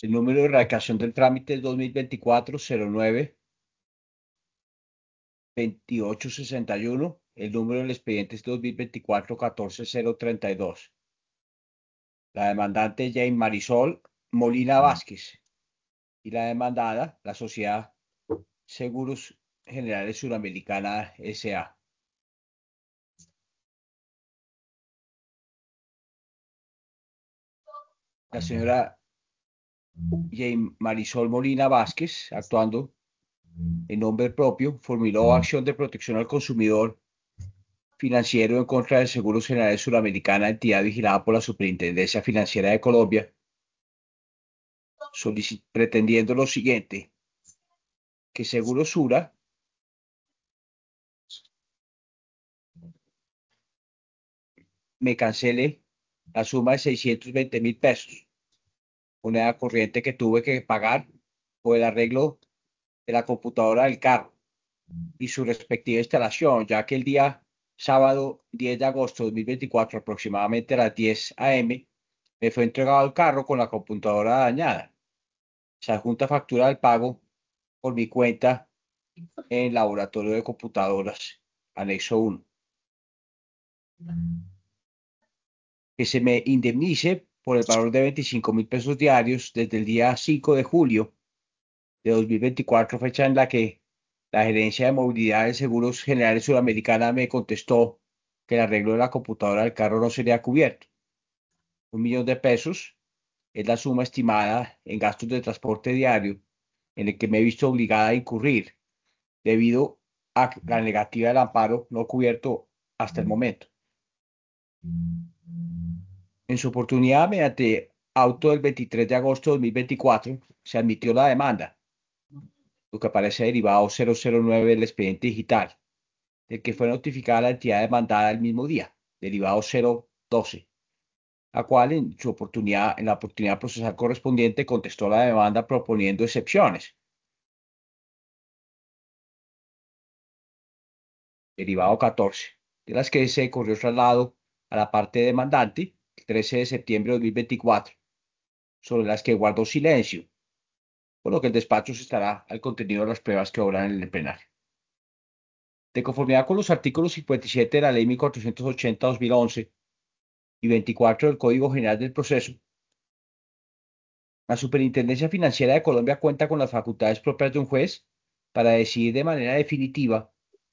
El número de erradicación del trámite es 2024-09-2861. El número del expediente es 2024-14032. La demandante es Jane Marisol Molina Vázquez y la demandada, la Sociedad Seguros Generales Suramericana S.A. La señora Jane Marisol Molina Vázquez, actuando en nombre propio, formuló acción de protección al consumidor financiero en contra de Seguros Generales Suramericana, entidad vigilada por la Superintendencia Financiera de Colombia, pretendiendo lo siguiente: que Seguro Sura me cancele la suma de 620.000 pesos, moneda corriente que tuve que pagar por el arreglo de la computadora del carro y su respectiva instalación, ya que el día sábado 10 de agosto de 2024, aproximadamente a las 10 a.m., me fue entregado el carro con la computadora dañada. Se adjunta factura del pago por mi cuenta en Laboratorio de Computadoras, anexo 1. Que se me indemnice por el valor de 25.000 pesos diarios desde el día 5 de julio de 2024, fecha en la que la Gerencia de Movilidad de Seguros Generales Sudamericana me contestó que el arreglo de la computadora del carro no sería cubierto. 1.000.000 de pesos es la suma estimada en gastos de transporte diario en el que me he visto obligada a incurrir debido a la negativa del amparo no cubierto hasta el momento. En su oportunidad, mediante auto del 23 de agosto de 2024, se admitió la demanda, lo que aparece derivado 009 del expediente digital, del que fue notificada la entidad demandada el mismo día, derivado 012, la cual en la oportunidad procesal correspondiente contestó la demanda proponiendo excepciones, derivado 14, de las que se corrió traslado a la parte demandante el 13 de septiembre de 2024, sobre las que guardó silencio, por lo que el despacho se estará al contenido de las pruebas que obran en el plenario. De conformidad con los artículos 57 de la Ley 1480/2011 y 24 del Código General del Proceso, la Superintendencia Financiera de Colombia cuenta con las facultades propias de un juez para decidir de manera definitiva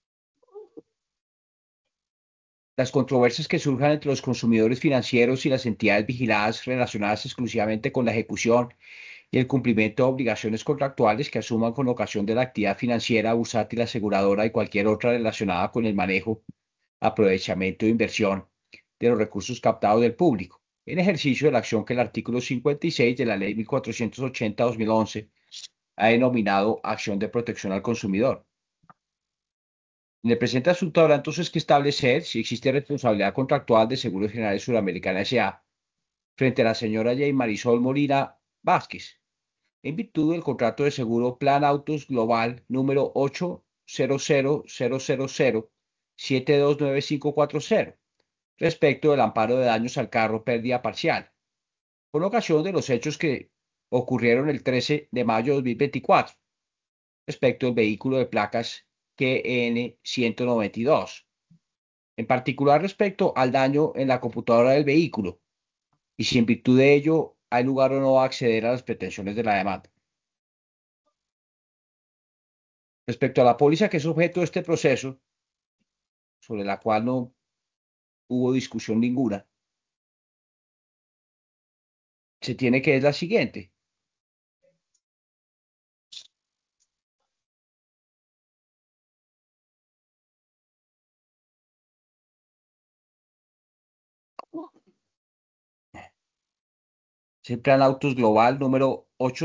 las controversias que surjan entre los consumidores financieros y las entidades vigiladas relacionadas exclusivamente con la ejecución y el cumplimiento de obligaciones contractuales que asuman con ocasión de la actividad financiera, bursátil, aseguradora y cualquier otra relacionada con el manejo, aprovechamiento e inversión de los recursos captados del público, en ejercicio de la acción que el artículo 56 de la Ley 1480/2011 ha denominado acción de protección al consumidor. En el presente asunto habrá entonces que establecer si existe responsabilidad contractual de Seguros Generales Suramericana S.A. frente a la señora Jane Marisol Molina Vázquez, en virtud del contrato de seguro Plan Autos Global número 8000007295540, respecto del amparo de daños al carro pérdida parcial, con ocasión de los hechos que ocurrieron el 13 de mayo de 2024, respecto del vehículo de placas QN 192, en particular respecto al daño en la computadora del vehículo, y si en virtud de ello hay lugar o no a acceder a las pretensiones de la demanda. Respecto a la póliza que es objeto de este proceso, sobre la cual no hubo discusión ninguna, se tiene que es la siguiente. Es el Plan Autos Global número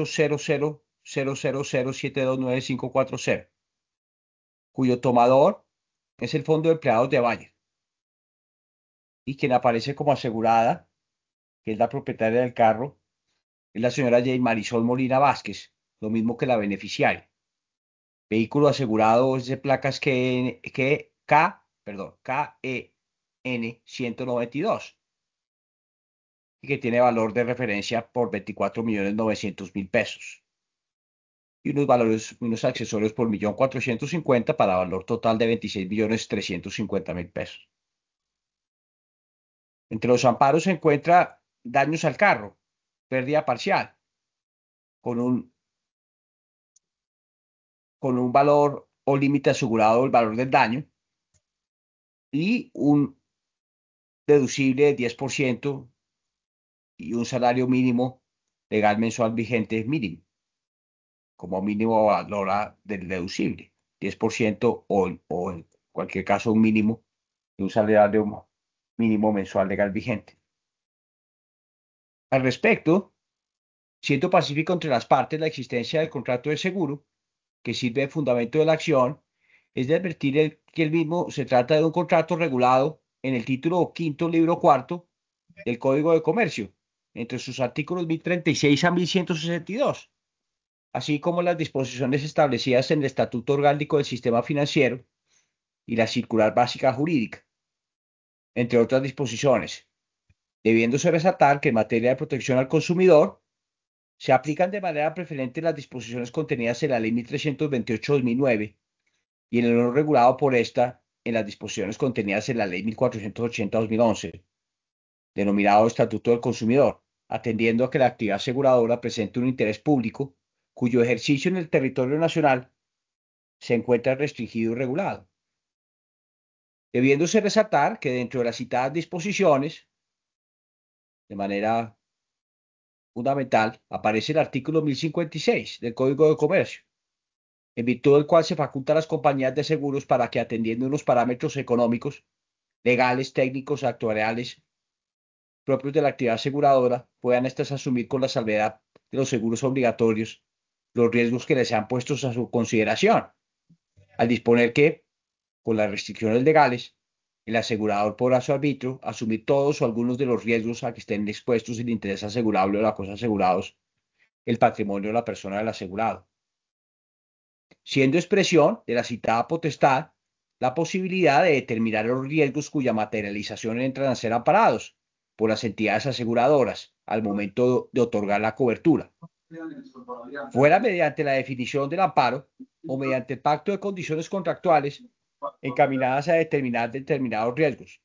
8000007295540, cuyo tomador es el Fondo de Empleados de Bayer y quien aparece como asegurada, que es la propietaria del carro, es la señora Jane Marisol Molina Vázquez, lo mismo que la beneficiaria. Vehículo asegurado es de placas KEN 192 y que tiene valor de referencia por 24.900.000 pesos. Y unos accesorios por 1.450.000 para valor total de 26.350.000 pesos. Entre los amparos se encuentra daños al carro, pérdida parcial, con un valor o límite asegurado del valor del daño y un deducible de 10% y un salario mínimo legal mensual vigente mínimo, como mínimo valor del deducible, 10% o en cualquier caso un mínimo de un salario mínimo mensual legal vigente. Al respecto, siendo pacífico entre las partes la existencia del contrato de seguro, que sirve de fundamento de la acción, es de advertir que el mismo se trata de un contrato regulado en el título quinto, libro cuarto del Código de Comercio, entre sus artículos 1036 a 1162, así como las disposiciones establecidas en el Estatuto Orgánico del Sistema Financiero y la Circular Básica Jurídica, entre otras disposiciones, debiéndose resaltar que en materia de protección al consumidor se aplican de manera preferente las disposiciones contenidas en la Ley 1328/2009 y en el orden regulado por esta en las disposiciones contenidas en la Ley 1480/2011, denominado Estatuto del Consumidor, atendiendo a que la actividad aseguradora presente un interés público cuyo ejercicio en el territorio nacional se encuentra restringido y regulado, debiéndose resaltar que dentro de las citadas disposiciones, de manera fundamental, aparece el artículo 1056 del Código de Comercio, en virtud del cual se faculta a las compañías de seguros para que, atendiendo unos parámetros económicos, legales, técnicos, actuariales propios de la actividad aseguradora, puedan éstas asumir con la salvedad de los seguros obligatorios los riesgos que les sean puestos a su consideración, al disponer que, con las restricciones legales, el asegurador podrá a su arbitrio asumir todos o algunos de los riesgos a que estén expuestos el interés asegurable o la cosa asegurados, el patrimonio de la persona del asegurado, siendo expresión de la citada potestad la posibilidad de determinar los riesgos cuya materialización entran a ser amparados por las entidades aseguradoras al momento de otorgar la cobertura, fuera mediante la definición del amparo o mediante el pacto de condiciones contractuales encaminadas a determinar determinados riesgos,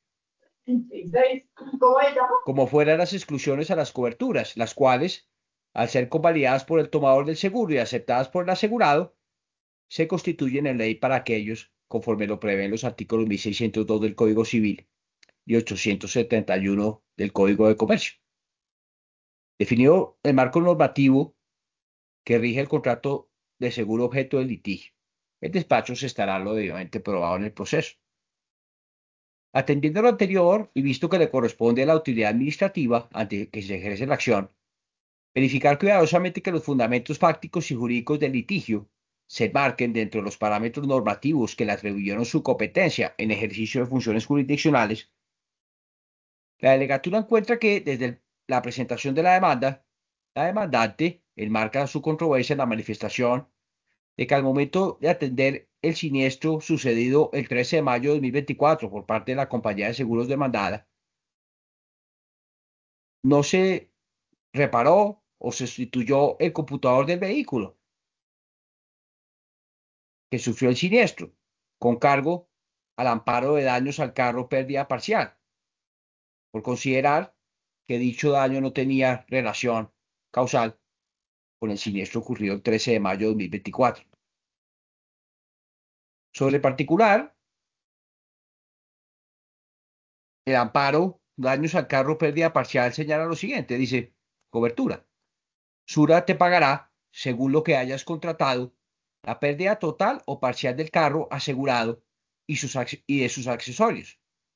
como fueran las exclusiones a las coberturas, las cuales, al ser convalidadas por el tomador del seguro y aceptadas por el asegurado, se constituyen en ley para aquellos, conforme lo prevén los artículos 1602 del Código Civil y 871 del Código de Comercio. Definido el marco normativo que rige el contrato de seguro objeto del litigio, el despacho se estará lo debidamente probado en el proceso. Atendiendo a lo anterior y visto que le corresponde a la autoridad administrativa ante que se ejerce la acción, verificar cuidadosamente que los fundamentos fácticos y jurídicos del litigio se enmarquen dentro de los parámetros normativos que le atribuyeron su competencia en ejercicio de funciones jurisdiccionales, la delegatura encuentra que desde la presentación de la demanda, la demandante enmarca su controversia en la manifestación de que al momento de atender el siniestro sucedido el 13 de mayo de 2024 por parte de la compañía de seguros demandada, no se reparó o se sustituyó el computador del vehículo que sufrió el siniestro, con cargo al amparo de daños al carro pérdida parcial, por considerar que dicho daño no tenía relación causal con el siniestro ocurrido el 13 de mayo de 2024. Sobre el particular, el amparo, daños al carro pérdida parcial, señala lo siguiente, dice, cobertura. Sura te pagará, según lo que hayas contratado, la pérdida total o parcial del carro asegurado y de sus accesorios.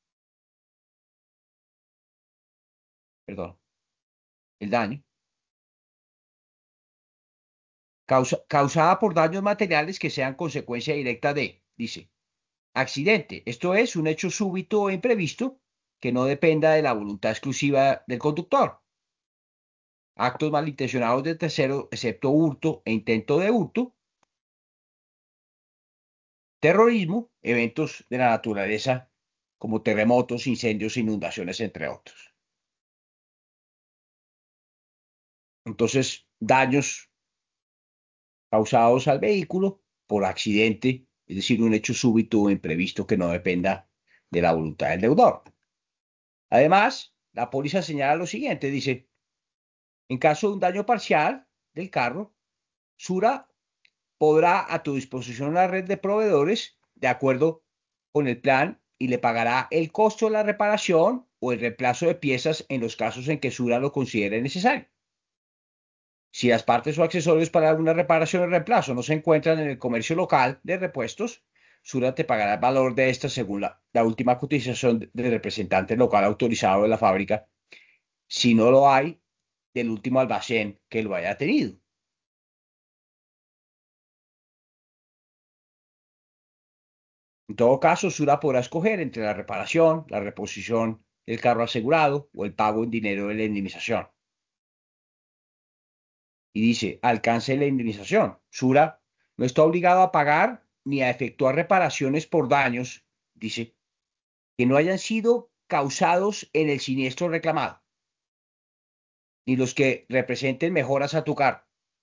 Perdón, el daño. Causada por daños materiales que sean consecuencia directa de, dice, accidente. Esto es un hecho súbito o imprevisto que no dependa de la voluntad exclusiva del conductor. Actos malintencionados de tercero, excepto hurto e intento de hurto, terrorismo, eventos de la naturaleza como terremotos, incendios, inundaciones, entre otros. Entonces, daños causados al vehículo por accidente, es decir, un hecho súbito o imprevisto que no dependa de la voluntad del deudor. Además, la póliza señala lo siguiente, dice, en caso de un daño parcial del carro, Sura podrá a tu disposición una red de proveedores de acuerdo con el plan y le pagará el costo de la reparación o el reemplazo de piezas en los casos en que Sura lo considere necesario. Si las partes o accesorios para alguna reparación o reemplazo no se encuentran en el comercio local de repuestos, Sura te pagará el valor de esta según la última cotización del representante local autorizado de la fábrica, si no lo hay, del último almacén que lo haya tenido. En todo caso, Sura podrá escoger entre la reparación, la reposición del carro asegurado o el pago en dinero de la indemnización. Y dice, alcance de la indemnización. Sura no está obligado a pagar ni a efectuar reparaciones por daños, dice, que no hayan sido causados en el siniestro reclamado, ni los que representen mejoras a tu carro.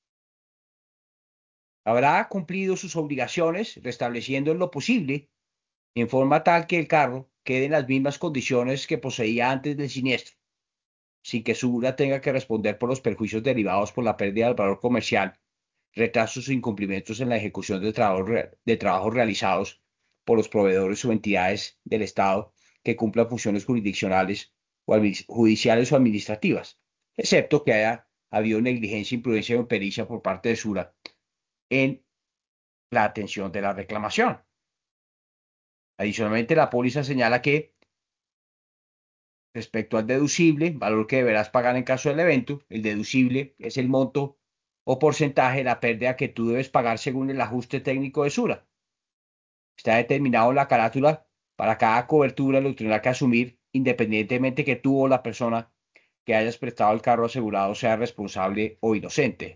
Habrá cumplido sus obligaciones restableciendo en lo posible en forma tal que el carro quede en las mismas condiciones que poseía antes del siniestro, sin que Sura tenga que responder por los perjuicios derivados por la pérdida del valor comercial, retrasos o incumplimientos en la ejecución de trabajos realizados por los proveedores o entidades del Estado que cumplan funciones jurisdiccionales o judiciales o administrativas, excepto que haya habido negligencia, imprudencia o impericia por parte de Sura en la atención de la reclamación. Adicionalmente, la póliza señala que respecto al deducible, valor que deberás pagar en caso del evento, el deducible es el monto o porcentaje de la pérdida que tú debes pagar según el ajuste técnico de Sura. Está determinado en la carátula para cada cobertura, lo tendrá que asumir independientemente que tú o la persona que hayas prestado el carro asegurado sea responsable o inocente.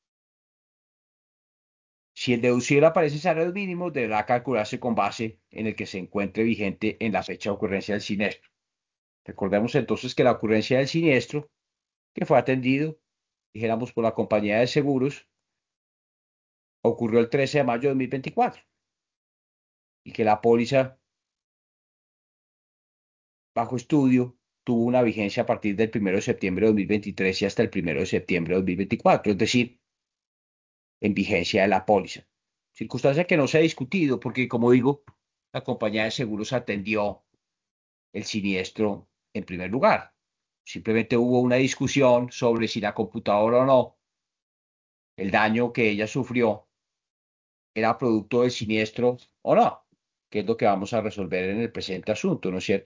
Si el deducible aparece en salarios mínimos, deberá calcularse con base en el que se encuentre vigente en la fecha de ocurrencia del siniestro. Recordemos entonces que la ocurrencia del siniestro, que fue atendido, dijéramos, por la compañía de seguros, ocurrió el 13 de mayo de 2024 y que la póliza bajo estudio tuvo una vigencia a partir del 1 de septiembre de 2023 y hasta el 1 de septiembre de 2024, es decir, en vigencia de la póliza. Circunstancia que no se ha discutido porque, como digo, la compañía de seguros atendió el siniestro en primer lugar. Simplemente hubo una discusión sobre si la computadora o no, el daño que ella sufrió era producto del siniestro o no, que es lo que vamos a resolver en el presente asunto, ¿no es cierto?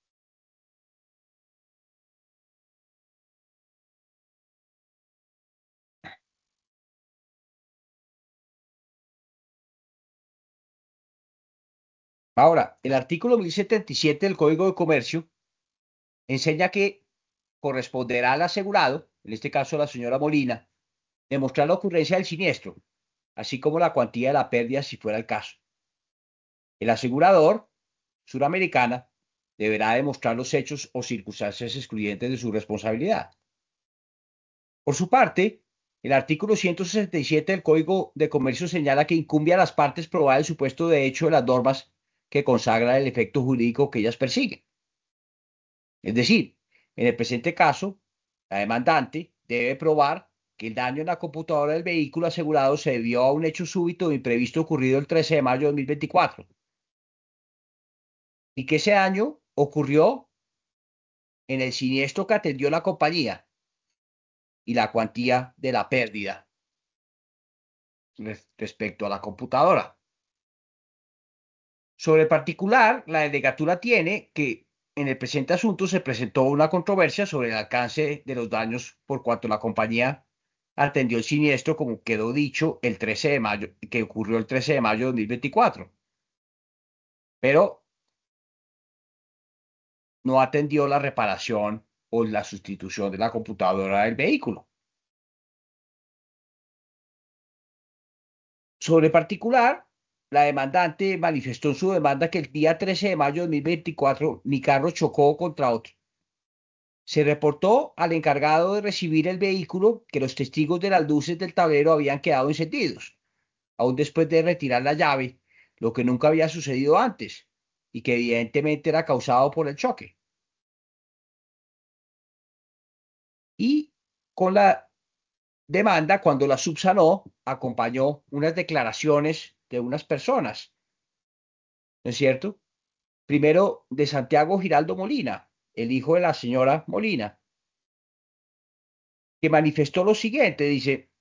Ahora, el artículo 1077 del Código de Comercio enseña que corresponderá al asegurado, en este caso la señora Molina, demostrar la ocurrencia del siniestro, así como la cuantía de la pérdida si fuera el caso. El asegurador, Suramericana, deberá demostrar los hechos o circunstancias excluyentes de su responsabilidad. Por su parte, el artículo 167 del Código de Comercio señala que incumbe a las partes probar el supuesto de hecho de las normas que consagran el efecto jurídico que ellas persiguen. Es decir, en el presente caso, la demandante debe probar que el daño en la computadora del vehículo asegurado se debió a un hecho súbito o imprevisto ocurrido el 13 de mayo de 2024 y que ese daño ocurrió en el siniestro que atendió la compañía y la cuantía de la pérdida respecto a la computadora. Sobre el particular, la delegatura tiene que en el presente asunto se presentó una controversia sobre el alcance de los daños por cuanto la compañía atendió el siniestro, como quedó dicho, el 13 de mayo, que ocurrió el 13 de mayo de 2024, pero no atendió la reparación o la sustitución de la computadora del vehículo. Sobre el particular, la demandante manifestó en su demanda que el día 13 de mayo de 2024 mi carro chocó contra otro Se reportó al encargado de recibir el vehículo que los testigos de las luces del tablero habían quedado encendidos, aún después de retirar la llave, lo que nunca había sucedido antes y que evidentemente era causado por el choque. Y con la demanda, cuando la subsanó, acompañó unas declaraciones de unas personas, ¿no es cierto? Primero, de Santiago Giraldo Molina, el hijo de la señora Molina, que manifestó lo siguiente, dice: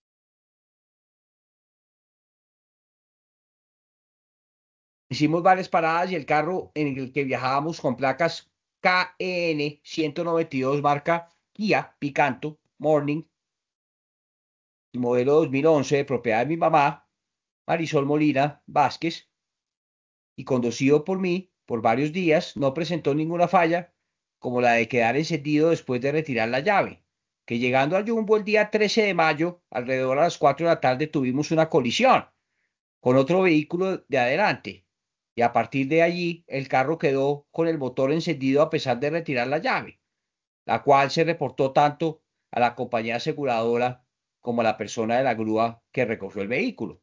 hicimos varias paradas y el carro en el que viajábamos con placas KN 192 marca Kia Picanto Morning, modelo 2011, de propiedad de mi mamá, Marisol Molina Vázquez, y conducido por mí por varios días, no presentó ninguna falla, como la de quedar encendido después de retirar la llave, que llegando a Jumbo el día 13 de mayo, alrededor a las 4 de la tarde, tuvimos una colisión con otro vehículo de adelante, y a partir de allí el carro quedó con el motor encendido a pesar de retirar la llave, la cual se reportó tanto a la compañía aseguradora como a la persona de la grúa que recogió el vehículo.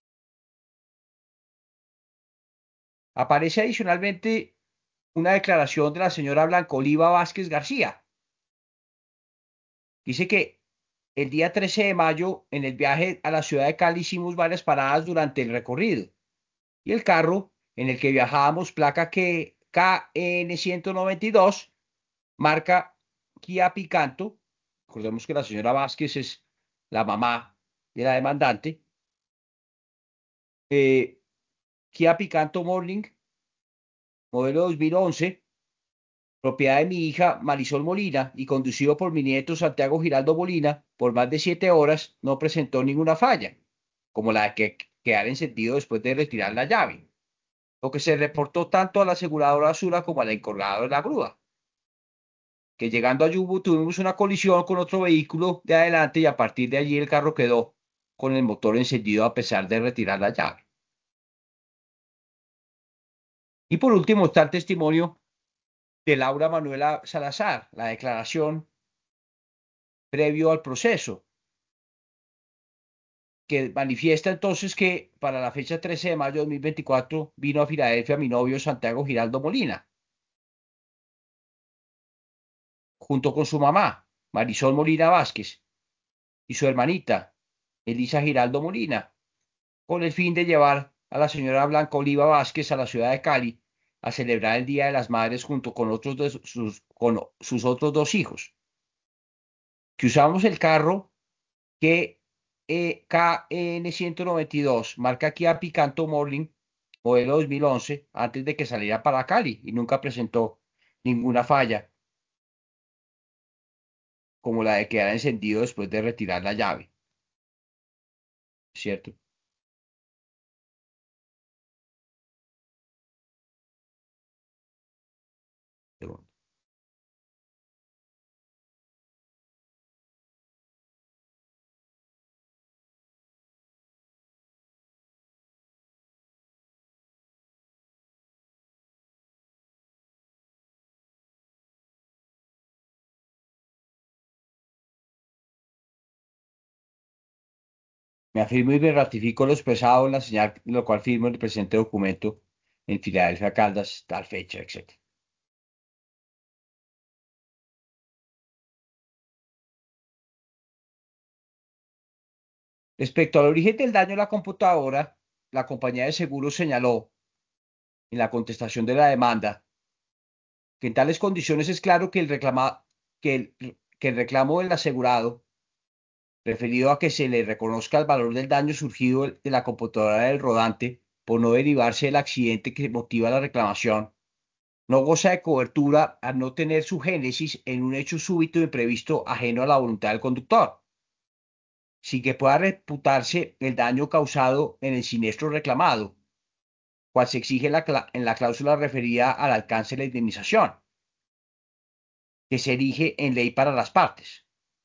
Aparece adicionalmente una declaración de la señora Blanca Oliva Vázquez García. Dice que el día 13 de mayo, en el viaje a la ciudad de Cali, hicimos varias paradas durante el recorrido, y el carro en el que viajábamos, placa que KN 192, marca Kia Picanto. Recordemos que la señora Vázquez es la mamá de la demandante. eh, Kia Picanto Morning, modelo 2011, propiedad de mi hija Marisol Molina y conducido por mi nieto Santiago Giraldo Molina por más de 7 horas, no presentó ninguna falla, como la de que quedar encendido después de retirar la llave, lo que se reportó tanto a la aseguradora Sura como al encargado de la grúa, que llegando a Yubu tuvimos una colisión con otro vehículo de adelante y a partir de allí el carro quedó con el motor encendido a pesar de retirar la llave. Y por último está el testimonio de Laura Manuela Salazar, la declaración previo al proceso, que manifiesta entonces que para la fecha 13 de mayo de 2024 vino a Filadelfia mi novio Santiago Giraldo Molina, junto con su mamá, Marisol Molina Vázquez, y su hermanita, Elisa Giraldo Molina, con el fin de llevar a la señora Blanca Oliva Vázquez a la ciudad de Cali a celebrar el Día de las Madres junto con con sus otros dos hijos, que usamos el carro que KN 192, marca Kia Picanto Morning, modelo 2011, antes de que saliera para Cali y nunca presentó ninguna falla, como la de quedar encendido después de retirar la llave, ¿cierto? Me afirmo y me ratifico lo expresado en la señal, lo cual firmo en el presente documento en Filadelfia, Caldas, tal fecha, etc. Respecto al origen del daño a la computadora, la compañía de seguros señaló en la contestación de la demanda que en tales condiciones es claro que que que el reclamo del asegurado, referido a que se le reconozca el valor del daño surgido de la computadora del rodante por no derivarse del accidente que motiva la reclamación, no goza de cobertura al no tener su génesis en un hecho súbito e imprevisto ajeno a la voluntad del conductor, sin que pueda reputarse el daño causado en el siniestro reclamado, cual se exige en la cláusula referida al alcance de la indemnización, que se erige en ley para las partes.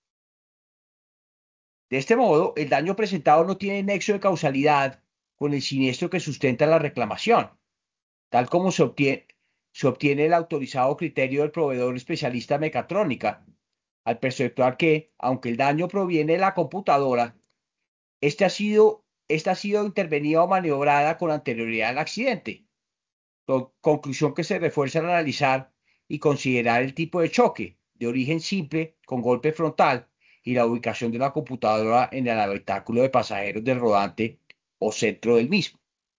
De este modo, el daño presentado no tiene nexo de causalidad con el siniestro que sustenta la reclamación, tal como se obtiene. se obtiene el autorizado criterio del proveedor especialista en mecatrónica, al perceptuar que, aunque el daño proviene de la computadora, esta ha sido intervenida o maniobrada con anterioridad al accidente. Conclusión que se refuerza al analizar y considerar el tipo de choque de origen simple con golpe frontal y la ubicación de la computadora en el habitáculo de pasajeros del rodante o centro del mismo.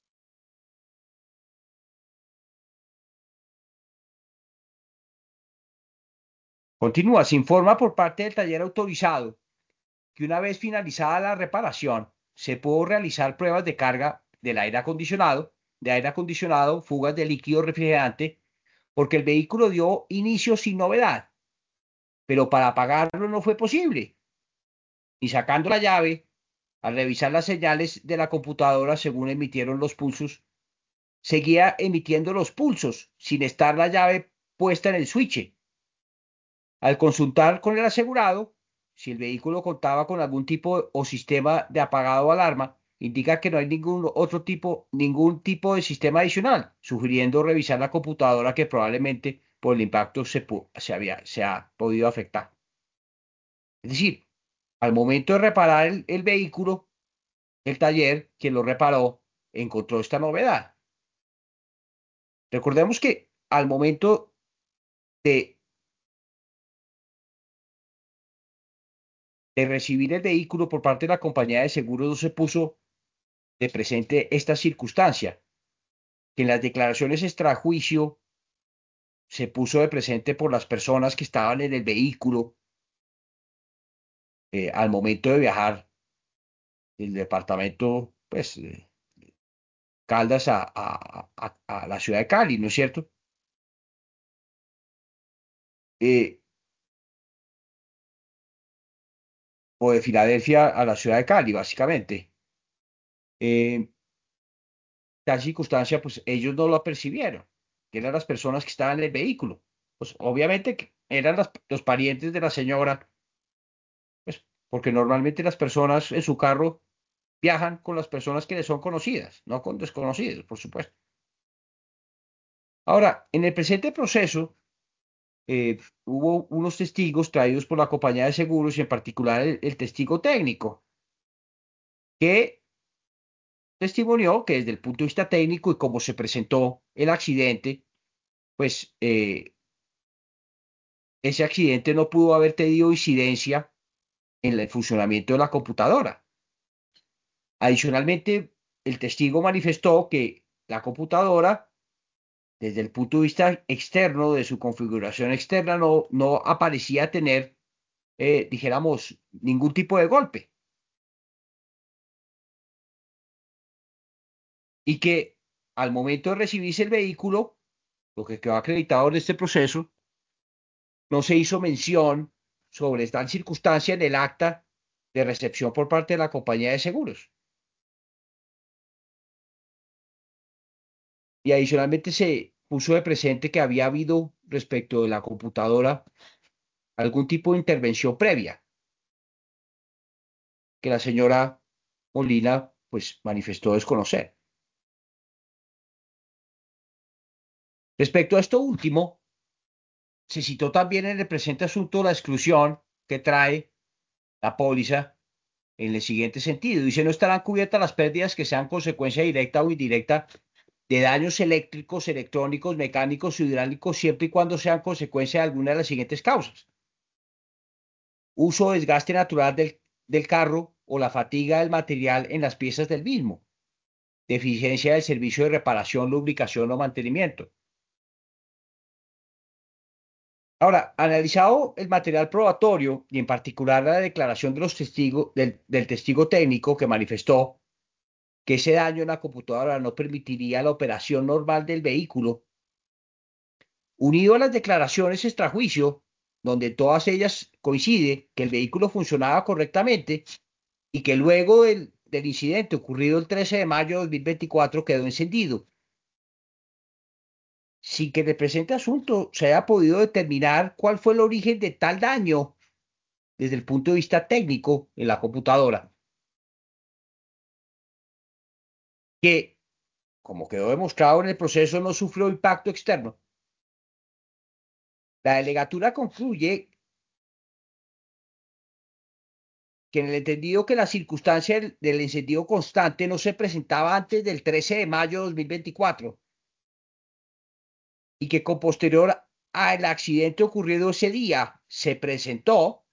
Continúa, se informa por parte del taller autorizado que una vez finalizada la reparación, se pudo realizar pruebas de carga de aire acondicionado, fugas de líquido refrigerante, porque el vehículo dio inicio sin novedad, pero para apagarlo no fue posible. Y sacando la llave, al revisar las señales de la computadora según emitieron los pulsos, seguía emitiendo los pulsos sin estar la llave puesta en el switch. Al consultar con el asegurado, si el vehículo contaba con algún tipo o sistema de apagado o alarma, indica que no hay ningún tipo de sistema adicional, sugiriendo revisar la computadora que probablemente por el impacto se ha podido afectar. Es decir, al momento de reparar el vehículo, el taller, quien lo reparó, encontró esta novedad. Recordemos que al momento de, de recibir el vehículo por parte de la compañía de seguros no se puso de presente esta circunstancia, que en las declaraciones extrajuicio se puso de presente por las personas que estaban en el vehículo al momento de viajar del departamento, pues, Caldas a la ciudad de Cali, ¿no es cierto? Eh, o de Filadelfia a la ciudad de Cali, básicamente. Eh, Tal circunstancia, pues ellos no lo percibieron, que eran las personas que estaban en el vehículo. Pues obviamente que eran los parientes de la señora, pues porque normalmente las personas en su carro viajan con las personas que les son conocidas, no con desconocidos, por supuesto. Ahora, en el presente proceso, hubo unos testigos traídos por la compañía de seguros y en particular el testigo técnico, que testimonió que desde el punto de vista técnico y cómo se presentó el accidente, pues ese accidente no pudo haber tenido incidencia en el funcionamiento de la computadora. Adicionalmente, el testigo manifestó que la computadora, desde el punto de vista externo, de su configuración externa, no aparecía tener, dijéramos, ningún tipo de golpe. Y que al momento de recibirse el vehículo, lo que quedó acreditado en este proceso, no se hizo mención sobre tal circunstancia en el acta de recepción por parte de la compañía de seguros. Y adicionalmente se puso de presente que había habido respecto de la computadora algún tipo de intervención previa que la señora Molina pues manifestó desconocer. Respecto a esto último, se citó también en el presente asunto la exclusión que trae la póliza en el siguiente sentido. Dice, no estarán cubiertas las pérdidas que sean consecuencia directa o indirecta de daños eléctricos, electrónicos, mecánicos y hidráulicos siempre y cuando sean consecuencia de alguna de las siguientes causas: uso o desgaste natural del carro o la fatiga del material en las piezas del mismo, deficiencia del servicio de reparación, lubricación o mantenimiento. Ahora, analizado el material probatorio y en particular la declaración de los testigos, del testigo técnico que manifestó que ese daño en la computadora no permitiría la operación normal del vehículo, unido a las declaraciones extrajuicio, donde todas ellas coincide que el vehículo funcionaba correctamente y que luego del incidente ocurrido el 13 de mayo de 2024 quedó encendido, sin que en el presente asunto se haya podido determinar cuál fue el origen de tal daño desde el punto de vista técnico en la computadora, que, como quedó demostrado en el proceso, no sufrió impacto externo. La delegatura concluye que en el entendido que la circunstancia del encendido constante no se presentaba antes del 13 de mayo de 2024 y que con posterior al accidente ocurrido ese día se presentó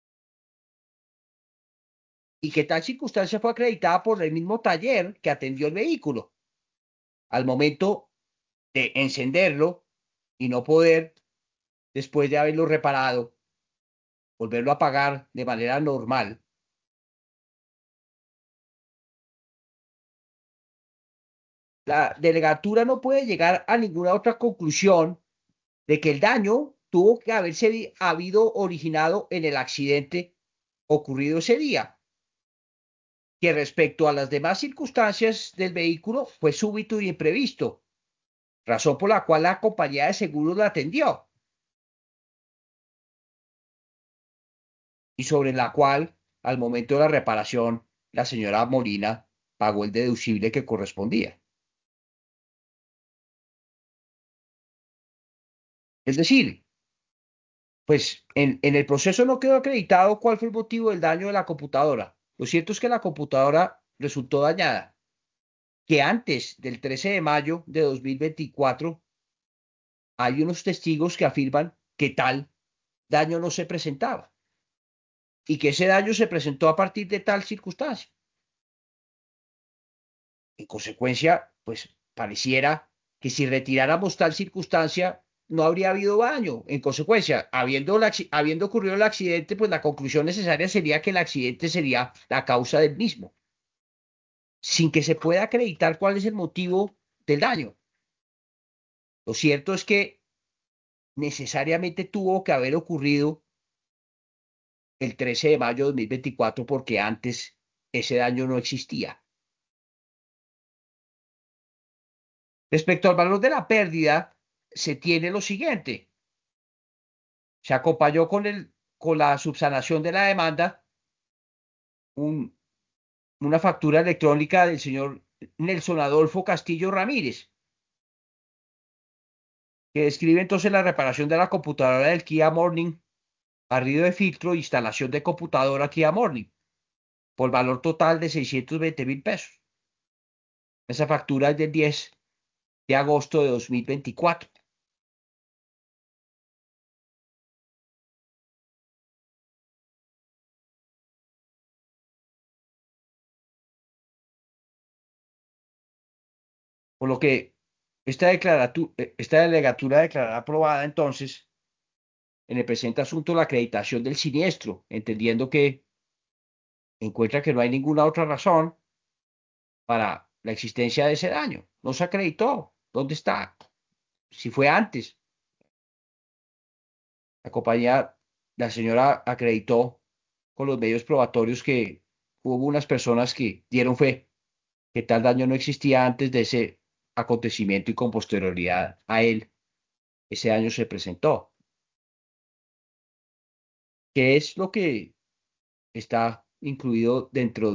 y que tal circunstancia fue acreditada por el mismo taller que atendió el vehículo al momento de encenderlo y no poder, después de haberlo reparado, volverlo a apagar de manera normal. La delegatura no puede llegar a ninguna otra conclusión de que el daño tuvo que haberse habido originado en el accidente ocurrido ese día, que respecto a las demás circunstancias del vehículo fue súbito y imprevisto, razón por la cual la compañía de seguros la atendió y sobre la cual, al momento de la reparación, la señora Molina pagó el deducible que correspondía. Es decir, pues en el proceso no quedó acreditado cuál fue el motivo del daño de la computadora. Lo cierto es que la computadora resultó dañada, que antes del 13 de mayo de 2024 hay unos testigos que afirman que tal daño no se presentaba y que ese daño se presentó a partir de tal circunstancia. En consecuencia, pues pareciera que si retiráramos tal circunstancia, no habría habido daño. En consecuencia, habiendo ocurrido el accidente, pues la conclusión necesaria sería que el accidente sería la causa del mismo, sin que se pueda acreditar cuál es el motivo del daño. Lo cierto es que necesariamente tuvo que haber ocurrido el 13 de mayo de 2024 porque antes ese daño no existía. Respecto al valor de la pérdida, se tiene lo siguiente. Se acompañó con la subsanación de la demanda un- una factura electrónica del señor Nelson Adolfo Castillo Ramírez, que describe entonces la reparación de la computadora del Kia Morning, barrido de filtro e instalación de computadora Kia Morning, por valor total de 620.000 pesos. Esa factura es del 10 de agosto de 2024. Por lo que esta delegatura declarará aprobada entonces en el presente asunto la acreditación del siniestro, entendiendo que encuentra que no hay ninguna otra razón para la existencia de ese daño. No se acreditó. ¿Dónde está? Si fue antes. La compañía, la señora acreditó con los medios probatorios que hubo unas personas que dieron fe que tal daño no existía antes de ese acontecimiento y con posterioridad a él, ese daño se presentó. ¿Qué es lo que está incluido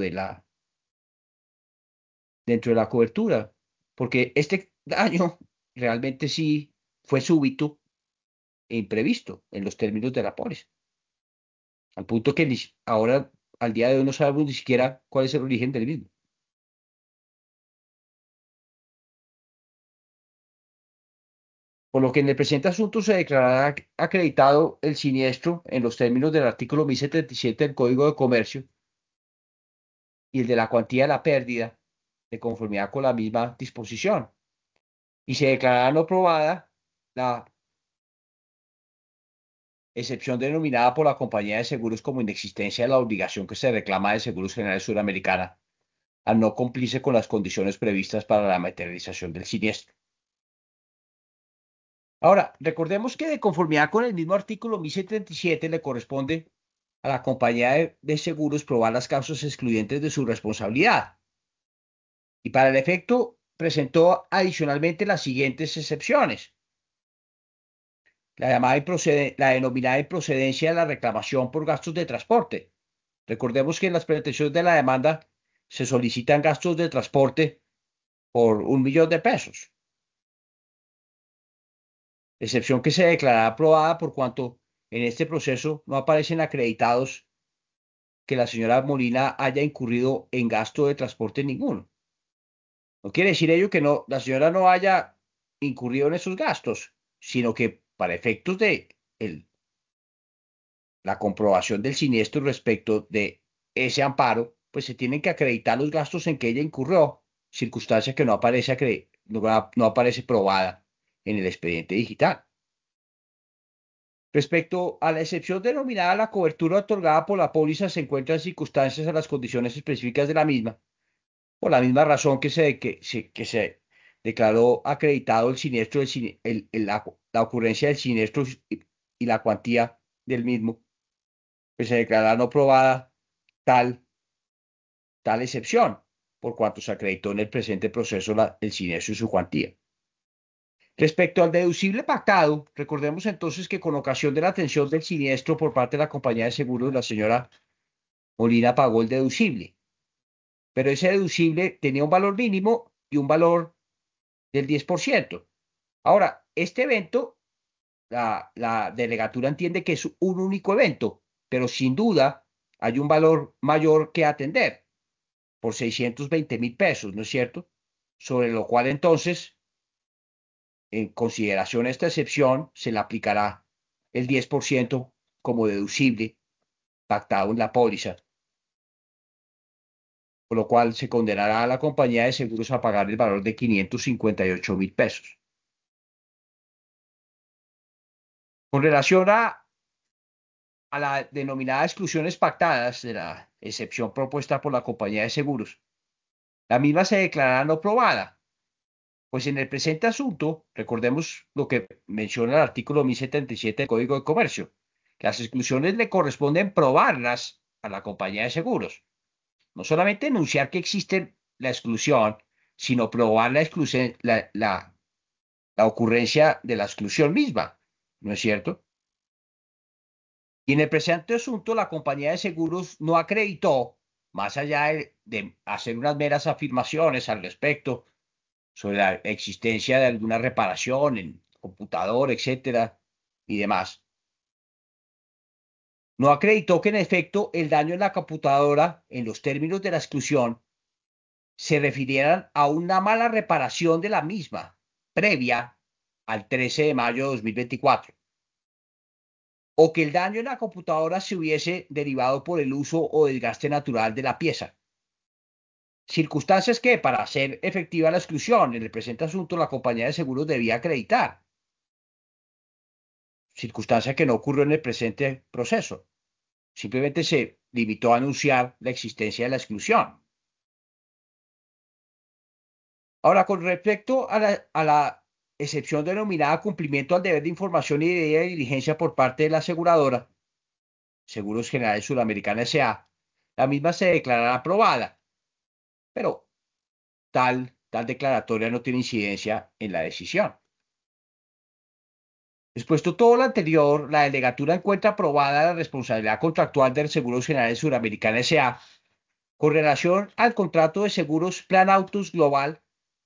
dentro de la cobertura? Porque este daño realmente sí fue súbito e imprevisto en los términos de la póliza, al punto que ahora, al día de hoy, no sabemos ni siquiera cuál es el origen del mismo. Por lo que en el presente asunto se declarará acreditado el siniestro en los términos del artículo 1077 del Código de Comercio y el de la cuantía de la pérdida, de conformidad con la misma disposición. Y se declarará no probada la excepción denominada por la compañía de seguros como inexistencia de la obligación que se reclama de Seguros Generales Suramericana al no cumplirse con las condiciones previstas para la materialización del siniestro. Ahora, recordemos que de conformidad con el mismo artículo 1077 le corresponde a la compañía de seguros probar las causas excluyentes de su responsabilidad. Y para el efecto, presentó adicionalmente las siguientes excepciones. La denominada improcedencia de la reclamación por gastos de transporte. Recordemos que en las pretensiones de la demanda se solicitan gastos de transporte por 1 millón de pesos. excepción que se declarará aprobada por cuanto en este proceso no aparecen acreditados que la señora Molina haya incurrido en gasto de transporte ninguno. No quiere decir ello que no, la señora no haya incurrido en esos gastos, sino que para efectos de la comprobación del siniestro respecto de ese amparo, pues se tienen que acreditar los gastos en que ella incurrió, circunstancia que no aparece probada en el expediente digital. Respecto a la excepción denominada la cobertura otorgada por la póliza, se encuentran circunstancias a las condiciones específicas de la misma, por la misma razón que se declaró acreditado el siniestro, la ocurrencia del siniestro y la cuantía del mismo, pues se declarará no probada tal, tal excepción, por cuanto se acreditó en el presente proceso el siniestro y su cuantía. Respecto al deducible pactado, recordemos entonces que con ocasión de la atención del siniestro por parte de la compañía de seguros, la señora Molina pagó el deducible, pero ese deducible tenía un valor mínimo y un valor del 10%. Ahora, este evento, la delegatura entiende que es un único evento, pero sin duda hay un valor mayor que atender por 620.000 pesos, ¿no es cierto? Sobre lo cual entonces, en consideración a esta excepción, se le aplicará el 10% como deducible pactado en la póliza, por lo cual se condenará a la compañía de seguros a pagar el valor de 558.000 pesos. Con relación a la denominada exclusiones pactadas de la excepción propuesta por la compañía de seguros, la misma se declarará no probada, pues en el presente asunto, recordemos lo que menciona el artículo 1077 del Código de Comercio, que las exclusiones le corresponden probarlas a la compañía de seguros. No solamente enunciar que existe la exclusión, sino probar la ocurrencia de la exclusión misma, ¿no es cierto? Y en el presente asunto, la compañía de seguros no acreditó, más allá de hacer unas meras afirmaciones al respecto sobre la existencia de alguna reparación en computador, etcétera, y demás, no acreditó que en efecto el daño en la computadora, en los términos de la exclusión, se refirieran a una mala reparación de la misma, previa al 13 de mayo de 2024, o que el daño en la computadora se hubiese derivado por el uso o desgaste natural de la pieza. Circunstancias que, para hacer efectiva la exclusión en el presente asunto, la compañía de seguros debía acreditar. Circunstancia que no ocurrió en el presente proceso. Simplemente se limitó a anunciar la existencia de la exclusión. Ahora, con respecto a la excepción denominada cumplimiento al deber de información y de diligencia por parte de la aseguradora, Seguros Generales Suramericana S.A., la misma se declarará aprobada, pero tal declaratoria no tiene incidencia en la decisión. Expuesto todo lo anterior, la delegatura encuentra aprobada la responsabilidad contractual del Seguros Generales Suramericana S.A. con relación al contrato de seguros Plan Autos Global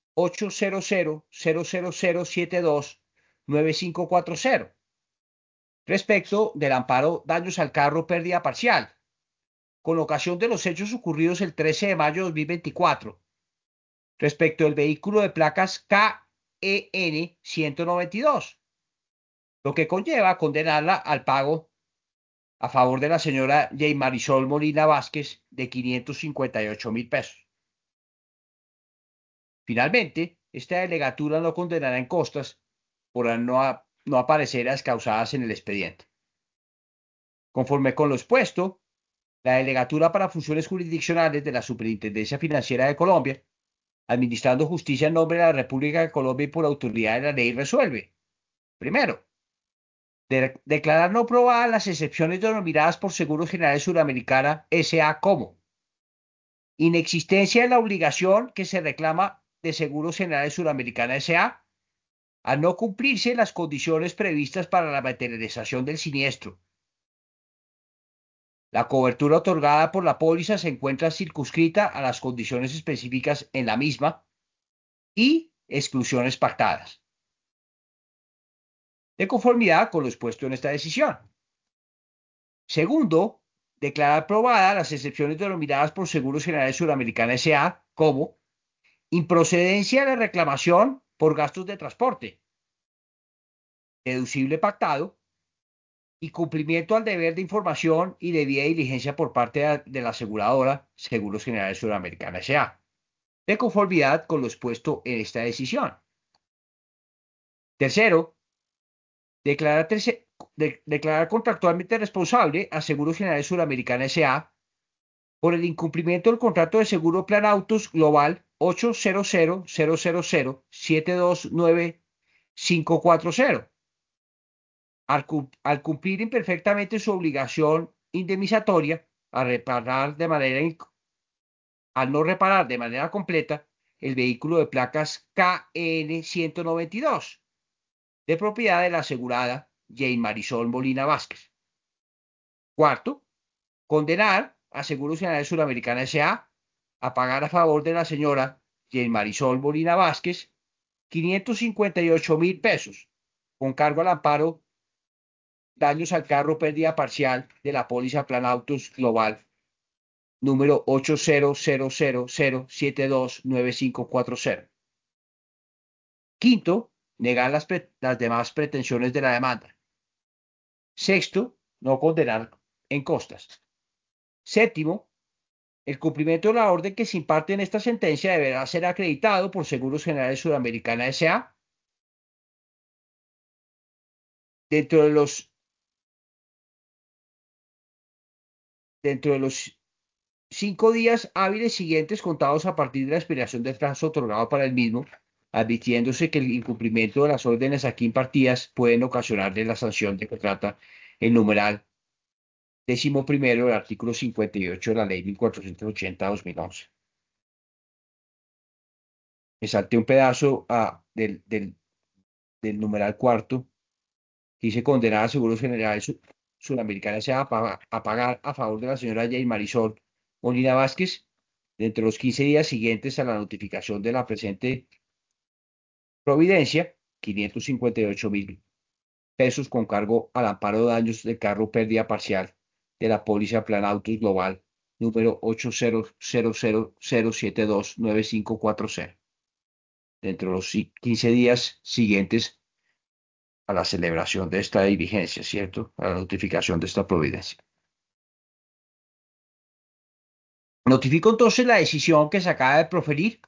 800-00072-9540 respecto del amparo daños al carro pérdida parcial, con ocasión de los hechos ocurridos el 13 de mayo de 2024, respecto del vehículo de placas KEN 192, lo que conlleva condenarla al pago a favor de la señora J. Marisol Molina Vázquez de 558.000 pesos. Finalmente, esta delegatura no condenará en costas por no aparecer as causadas en el expediente. Conforme con lo expuesto, la Delegatura para Funciones Jurisdiccionales de la Superintendencia Financiera de Colombia, administrando justicia en nombre de la República de Colombia y por autoridad de la ley, resuelve. Primero, declarar no probadas las excepciones denominadas por Seguros Generales Suramericana S.A. como inexistencia de la obligación que se reclama de Seguros Generales Suramericana S.A. al no cumplirse las condiciones previstas para la materialización del siniestro. La cobertura otorgada por la póliza se encuentra circunscrita a las condiciones específicas en la misma, y exclusiones pactadas. de conformidad con lo expuesto en esta decisión. Segundo, declarar probadas las excepciones denominadas por Seguros Generales Suramericana S.A. como improcedencia de la reclamación por gastos de transporte, deducible pactado, y cumplimiento al deber de información y debida diligencia por parte de la aseguradora Seguros Generales Suramericana S.A., de conformidad con lo expuesto en esta decisión. Tercero, declarar, declarar contractualmente responsable a Seguros Generales Suramericana S.A. por el incumplimiento del contrato de seguro Plan Autos Global 800-000-729-540. Al cumplir imperfectamente su obligación indemnizatoria, al no reparar de manera completa el vehículo de placas KN 192, de propiedad de la asegurada Jane Marisol Molina Vázquez. Cuarto, condenar a Seguros Generales Suramericana S.A. a pagar a favor de la señora Jane Marisol Molina Vázquez 558,000 pesos, con cargo al amparo daños al carro, pérdida parcial de la póliza Plan Autos Global número 80000729540. Quinto, negar las demás pretensiones de la demanda. Sexto, no condenar en costas. Séptimo, el cumplimiento de la orden que se imparte en esta sentencia deberá ser acreditado por Seguros Generales Sudamericana S.A. dentro de los dentro de los 5 días hábiles siguientes contados a partir de la expiración del plazo otorgado para el mismo, advirtiéndose que el incumplimiento de las órdenes aquí impartidas pueden ocasionarle la sanción de que trata el numeral 11º del artículo 58 de la Ley 1480/2011. Me salté un pedazo del numeral cuarto, que dice condenar a Seguros Generales Sudamericanos a pagar a favor de la señora Jane Marisol Molina Vázquez dentro de los 15 días siguientes a la notificación de la presente providencia, 558,000 pesos con cargo al amparo de daños del carro pérdida parcial de la póliza Plan Autos Global número 80000729540 dentro de los 15 días siguientes a la celebración de esta vigencia, ¿cierto? A la notificación de esta providencia. Notifico entonces la decisión que se acaba de proferir